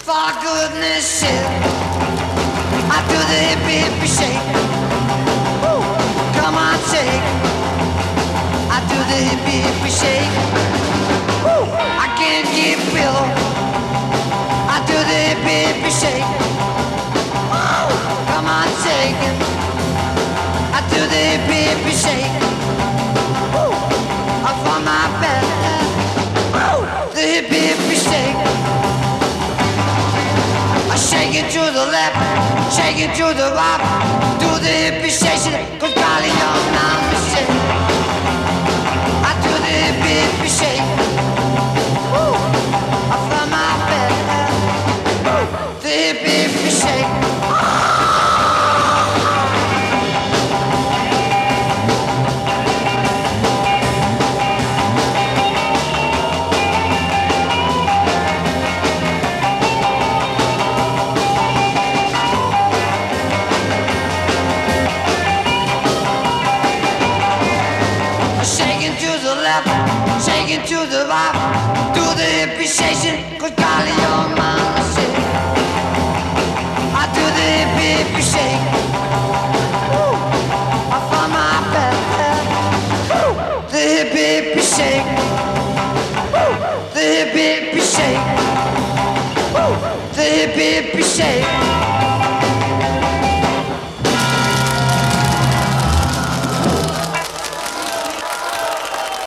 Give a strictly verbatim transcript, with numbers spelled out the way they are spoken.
For goodness sake, I do the hippie hippie shake. Woo. Come on, shake. I do the hippie hippie shake. Woo. I can't keep pillow. I do the hippie hippie shake. Woo. Come on, shake. I do the hippie hippie shake. Woo. Up on my bed. Woo. The hippie hippie shake. Shake it to the left, shake it to the right, do the hippie station, cause golly, you're not mistake. I do the hippie hippie shake. Woo. Up from my bed. Woo. The hippie hippie shake. Shaking to the right, do the hippie station, cause golly, you're my mistake. I do the hippie hippie shake. Woo. Off on my bed. Woo. The hippie hippie shake. Woo. The hippie hippie shake. Woo. The hippie hippie shake.